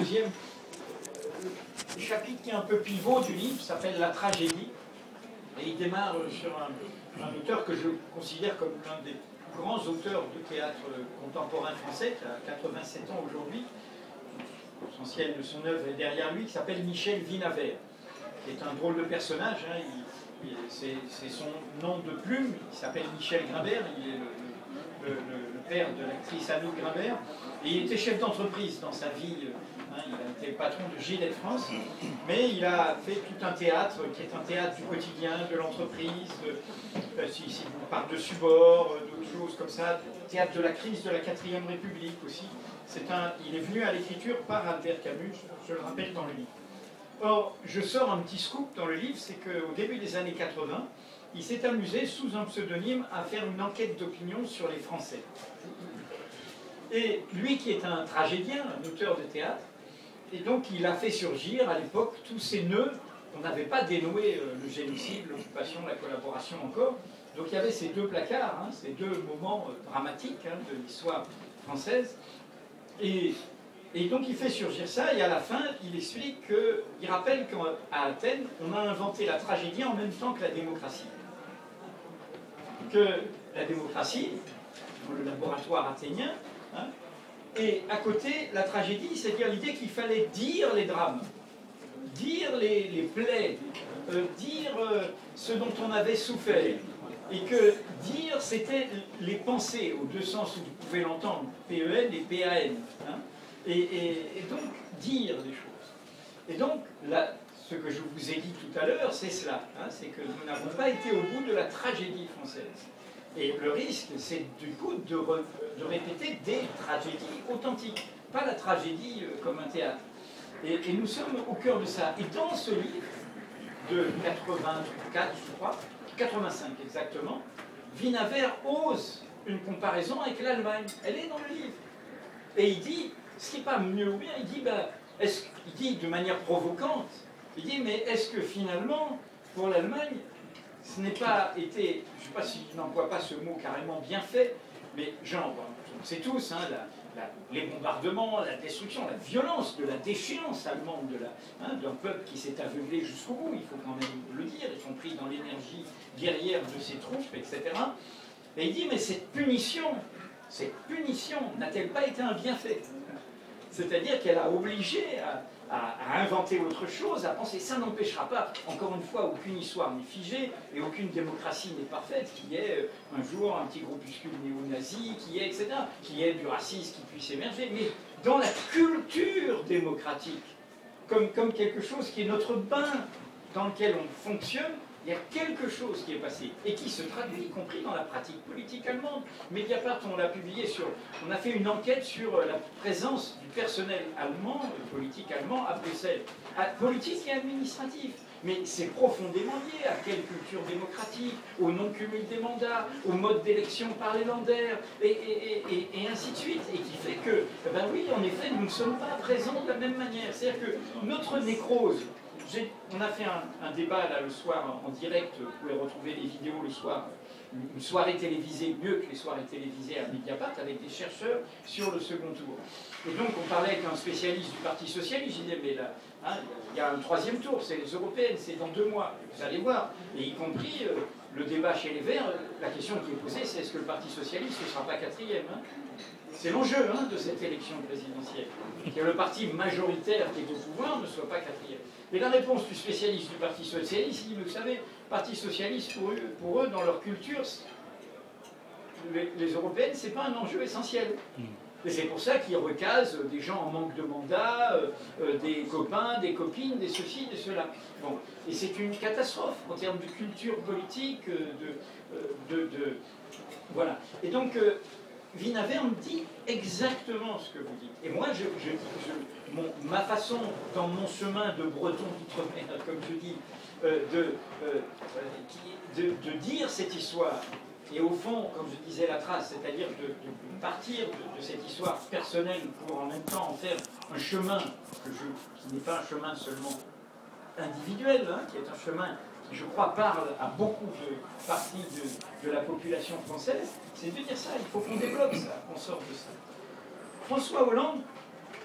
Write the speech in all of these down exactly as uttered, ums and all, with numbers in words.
deuxième chapitre qui est un peu pivot du livre s'appelle La tragédie. Et il démarre sur un, un auteur que je considère comme l'un des plus grands auteurs de théâtre contemporain français, qui a quatre-vingt-sept ans aujourd'hui. L'essentiel de son œuvre est derrière lui, qui s'appelle Michel Vinavert, qui est un drôle de personnage. Hein. Il, il, c'est son nom de plume, il s'appelle Michel Grimbert, il est le, le, le, le père de l'actrice Anouk Grimbert, et il était chef d'entreprise dans sa vie. Hein, il a été le patron de Gilles France, mais il a fait tout un théâtre qui est un théâtre du quotidien, de l'entreprise, euh, si, si on parle de Subord, euh, d'autres choses comme ça, théâtre de la crise de la quatrième République aussi. C'est un, il est venu à l'écriture par Albert Camus, je le rappelle dans le livre. Or, je sors un petit scoop dans le livre, c'est qu'au début des années quatre-vingts, il s'est amusé, sous un pseudonyme, à faire une enquête d'opinion sur les Français. Et lui qui est un tragédien, un auteur de théâtre, et donc il a fait surgir à l'époque tous ces nœuds. On n'avait pas dénoué euh, le génocide, l'occupation, la collaboration encore. Donc il y avait ces deux placards, hein, ces deux moments euh, dramatiques hein, de l'histoire française. Et, et donc il fait surgir ça, et à la fin, il explique que, il rappelle qu'à Athènes, on a inventé la tragédie en même temps que la démocratie. Que la démocratie, dans le laboratoire athénien, hein, et à côté, la tragédie, c'est-à-dire l'idée qu'il fallait dire les drames, dire les, les plaies, euh, dire euh, ce dont on avait souffert. Et que dire, c'était les pensées, aux deux sens où vous pouvez l'entendre, P E N et P A N. Hein, et, et, et donc, dire des choses. Et donc, là, ce que je vous ai dit tout à l'heure, c'est cela. Hein, c'est que nous n'avons pas été au bout de la tragédie française. Et le risque, c'est du coup de, re, de répéter des tragédies authentiques, pas la tragédie euh, comme un théâtre. Et, et nous sommes au cœur de ça. Et dans ce livre de quatre-vingt-quatre, je crois, quatre-vingt-cinq exactement, Vinavert ose une comparaison avec l'Allemagne. Elle est dans le livre. Et il dit, ce qui n'est pas mieux ou bien, il dit, ben, est-ce, il dit de manière provocante, il dit, mais est-ce que finalement, pour l'Allemagne, ce n'est pas été, je ne sais pas si je n'emploie pas ce mot carrément bien fait, mais genre, on sait tous, hein, la, la, les bombardements, la destruction, la violence de la déchéance allemande de la, hein, d'un peuple qui s'est aveuglé jusqu'au bout, il faut quand même le dire, y compris dans l'énergie guerrière de ses troupes, et cetera. Et il dit, mais cette punition, cette punition n'a-t-elle pas été un bienfait? C'est-à-dire qu'elle a obligé à, à, à inventer autre chose, à penser. Ça n'empêchera pas, encore une fois, aucune histoire n'est figée et aucune démocratie n'est parfaite, qu'il y ait un jour un petit groupuscule néo-nazi, qu'il y ait, et cetera, qu'il y ait du racisme qui puisse émerger. Mais dans la culture démocratique, comme, comme quelque chose qui est notre bain dans lequel on fonctionne, il y a quelque chose qui est passé et qui se traduit, y compris dans la pratique politique allemande. Mediapart, on l'a publié sur... On a fait une enquête sur la présence du personnel allemand, politique allemand, à Bruxelles. À, politique et administratif. Mais c'est profondément lié à quelle culture démocratique, au non-cumul des mandats, au mode d'élection par les Länder, et, et, et, et ainsi de suite. Et qui fait que, ben oui, en effet, nous ne sommes pas présents de la même manière. C'est-à-dire que notre nécrose... On a fait un, un débat là le soir en direct, vous pouvez retrouver les vidéos le soir, une soirée télévisée, mieux que les soirées télévisées à Mediapart, avec des chercheurs sur le second tour. Et donc on parlait avec un spécialiste du Parti Socialiste, je disais, mais là, hein, il y a un troisième tour, c'est les européennes, c'est dans deux mois, vous allez voir. Et y compris euh, le débat chez les Verts, la question qui est posée, c'est est-ce que le Parti Socialiste ne sera pas quatrième, hein? C'est l'enjeu hein, de cette élection présidentielle, que le parti majoritaire qui est au pouvoir ne soit pas quatrième. Et la réponse du spécialiste du Parti Socialiste, il dit, vous savez, Parti Socialiste, pour eux, pour eux dans leur culture, les, les européennes, ce n'est pas un enjeu essentiel. Et c'est pour ça qu'ils recasent des gens en manque de mandat, euh, euh, des copains, des copines, des ceci, des cela. Bon. Et c'est une catastrophe en termes de culture politique, de... de, de, de voilà. Et donc... Euh, Vinavert me dit exactement ce que vous dites. Et moi, je, je, je, mon, ma façon, dans mon chemin de breton d'outre-mer, comme je dis, euh, de, euh, de, de dire cette histoire, et au fond, comme je disais, la trace, c'est-à-dire de, de partir de, de cette histoire personnelle pour en même temps en faire un chemin que je, qui n'est pas un chemin seulement individuel, hein, qui est un chemin qui, je crois, parle à beaucoup de parties de, de la population française, c'est de dire ça, il faut qu'on développe ça, qu'on sorte de ça. François Hollande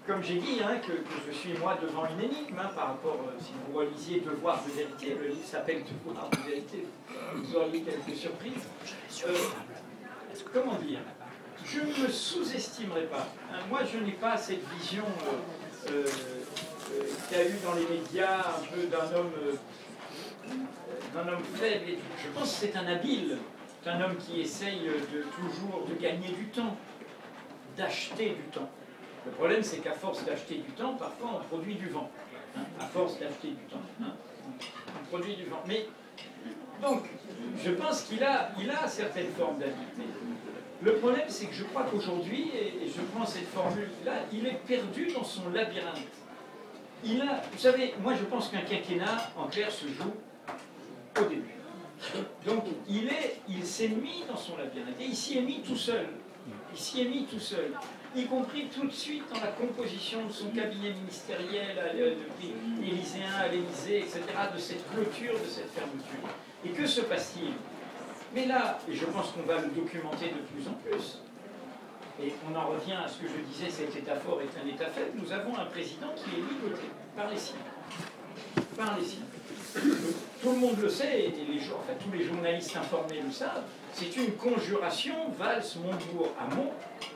comme j'ai dit, hein, que, que je suis moi devant une énigme hein, par rapport, euh, si vous relisiez Devoir de vérité, le livre s'appelle Devoir de vérité, vous auriez quelques surprises. Euh, comment dire? Je ne me sous-estimerai pas. Hein, moi, je n'ai pas cette vision euh, euh, euh, qu'il y a eu dans les médias un peu d'un homme, euh, d'un homme faible. Et je pense que c'est un habile, c'est un homme qui essaye de toujours de gagner du temps, d'acheter du temps. Le problème, c'est qu'à force d'acheter du temps, parfois on produit du vent. Hein, à force d'acheter du temps, hein, on produit du vent. Mais donc, je pense qu'il a, il a certaines formes d'habileté. Le problème, c'est que je crois qu'aujourd'hui, et, et je prends cette formule-là, il est perdu dans son labyrinthe. Il a, vous savez, moi je pense qu'un quinquennat, en clair, se joue au début. Donc, il est, il s'est mis dans son labyrinthe, et il s'y est mis tout seul. Il s'y est mis tout seul, y compris tout de suite dans la composition de son cabinet ministériel élyséen à l'Élysée, et cetera, de cette clôture, de cette fermeture. Et que se passe-t-il? Mais là, et je pense qu'on va le documenter de plus en plus, et on en revient à ce que je disais, cet État fort est un État faible, nous avons un président qui est ligoté par les siens. Par les siens. Tout le monde le sait, et les, enfin, tous les journalistes informés le savent, c'est une conjuration Valls-Montebourg-Hamon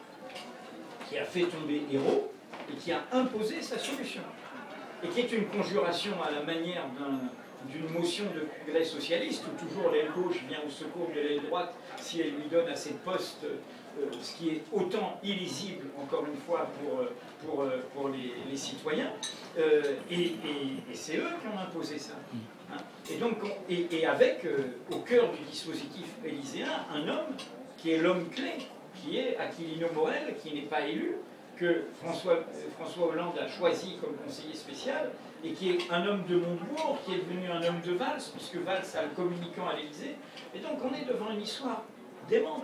qui a fait tomber Hérault et qui a imposé sa solution. Et qui est une conjuration à la manière d'une motion de congrès socialiste, où toujours l'aile gauche vient au secours de l'aile droite si elle lui donne à ses postes, euh, ce qui est autant illisible, encore une fois, pour, pour, pour les, les citoyens. Euh, et et, et c'est eux qui ont imposé ça. Hein. Et, donc, on, et, et avec, euh, au cœur du dispositif élyséen, un homme qui est l'homme clé, qui est Aquilino Morel, qui n'est pas élu, que François, euh, François Hollande a choisi comme conseiller spécial, et qui est un homme de Montebourg, qui est devenu un homme de Valls, puisque Valls a le communicant à l'Élysée. Et donc on est devant une histoire démente.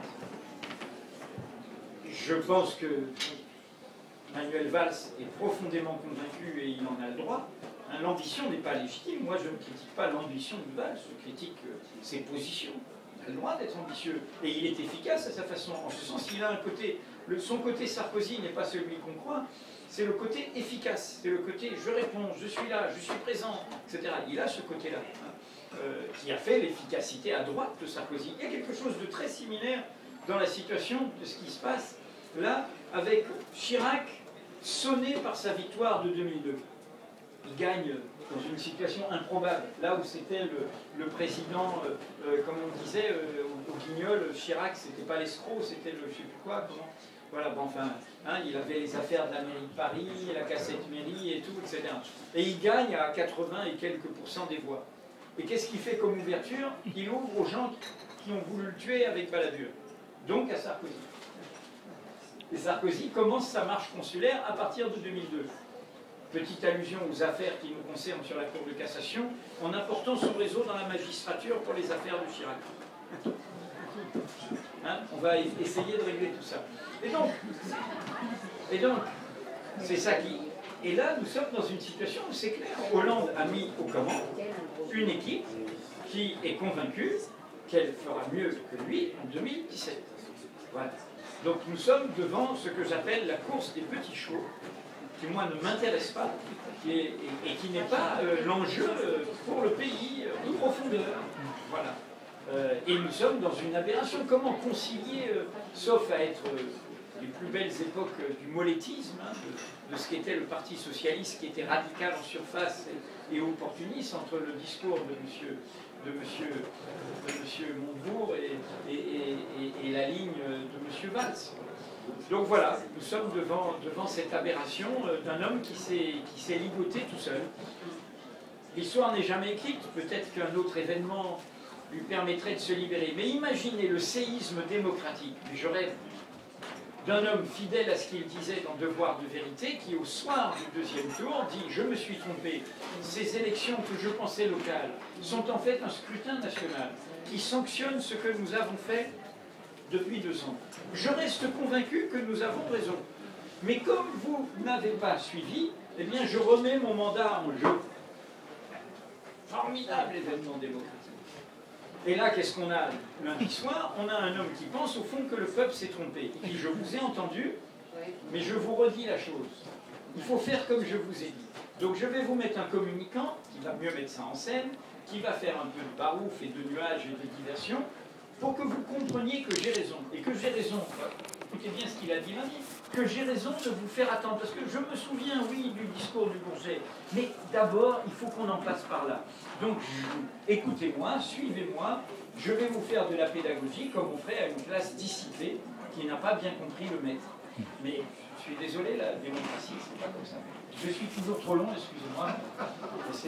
Je pense que Manuel Valls est profondément convaincu, et il en a le droit. Hein, l'ambition n'est pas légitime. Moi, je ne critique pas l'ambition de Valls, je critique euh, ses positions. Il a le droit d'être ambitieux. Et il est efficace à sa façon. En ce sens, il a un côté... Le, son côté Sarkozy n'est pas celui qu'on croit, c'est le côté efficace. C'est le côté je réponds, je suis là, je suis présent, et cetera. Il a ce côté-là, hein, euh, qui a fait l'efficacité à droite de Sarkozy. Il y a quelque chose de très similaire dans la situation de ce qui se passe là, avec Chirac sonné par sa victoire de deux mille deux. Il gagne dans une situation improbable, là où c'était le, le président, euh, euh, comme on disait, euh, au, au Guignol, Chirac, c'était pas l'escroc, c'était le je sais plus quoi, comment... Voilà, bon, enfin, hein, il avait les affaires de la mairie de Paris, la cassette mairie et tout, et cetera. Et il gagne à quatre-vingts et quelques pourcents des voix. Et qu'est-ce qu'il fait comme ouverture? Il ouvre aux gens qui ont voulu le tuer avec Balladur, donc à Sarkozy. Et Sarkozy commence sa marche consulaire à partir de deux mille deux. Petite allusion aux affaires qui nous concernent sur la Cour de cassation, en apportant son réseau dans la magistrature pour les affaires de Chirac. Hein, on va essayer de régler tout ça. Et donc, et donc, c'est ça qui... Et là, nous sommes dans une situation où c'est clair. Hollande a mis aux commandes une équipe qui est convaincue qu'elle fera mieux que lui en deux mille dix-sept. Voilà. Donc nous sommes devant ce que j'appelle la course des petits chevaux, qui moi ne m'intéresse pas, qui est, et, et qui n'est pas euh, l'enjeu euh, pour le pays euh, de profondeur. Voilà. Euh, et nous sommes dans une aberration. Comment concilier, euh, sauf à être euh, les plus belles époques euh, du molettisme, hein, de, de ce qu'était le Parti socialiste, qui était radical en surface et, et opportuniste, entre le discours de monsieur, de monsieur, de monsieur Montebourg et, et, et, et la ligne de monsieur Valls. Donc voilà, nous sommes devant, devant cette aberration euh, d'un homme qui s'est ligoté tout seul. L'histoire n'est jamais écrite, peut-être qu'un autre événement lui permettrait de se libérer. Mais imaginez le séisme démocratique, je rêve, d'un homme fidèle à ce qu'il disait dans Devoir de vérité, qui au soir du deuxième tour dit « Je me suis trompé, ces élections que je pensais locales sont en fait un scrutin national qui sanctionne ce que nous avons fait depuis deux ans. Je reste convaincu que nous avons raison. Mais comme vous n'avez pas suivi, eh bien je remets mon mandat en jeu. » Formidable événement démocratique. Et là, qu'est-ce qu'on a lundi soir? On a un homme qui pense au fond que le peuple s'est trompé. Et puis je vous ai entendu, mais je vous redis la chose. Il faut faire comme je vous ai dit. Donc je vais vous mettre un communicant, qui va mieux mettre ça en scène, qui va faire un peu de barouf et de nuages et de diversion, pour que vous compreniez que j'ai raison. Et que j'ai raison, écoutez bien ce qu'il a dit lundi, que j'ai raison de vous faire attendre. Parce que je me souviens, oui, du discours du Bourget, mais d'abord, il faut qu'on en passe par là. Donc, écoutez-moi, suivez-moi, je vais vous faire de la pédagogie comme on ferait à une classe dissipée qui n'a pas bien compris le maître. Mais je suis désolé, la démocratie, c'est pas comme ça. Je suis toujours trop long, excusez-moi.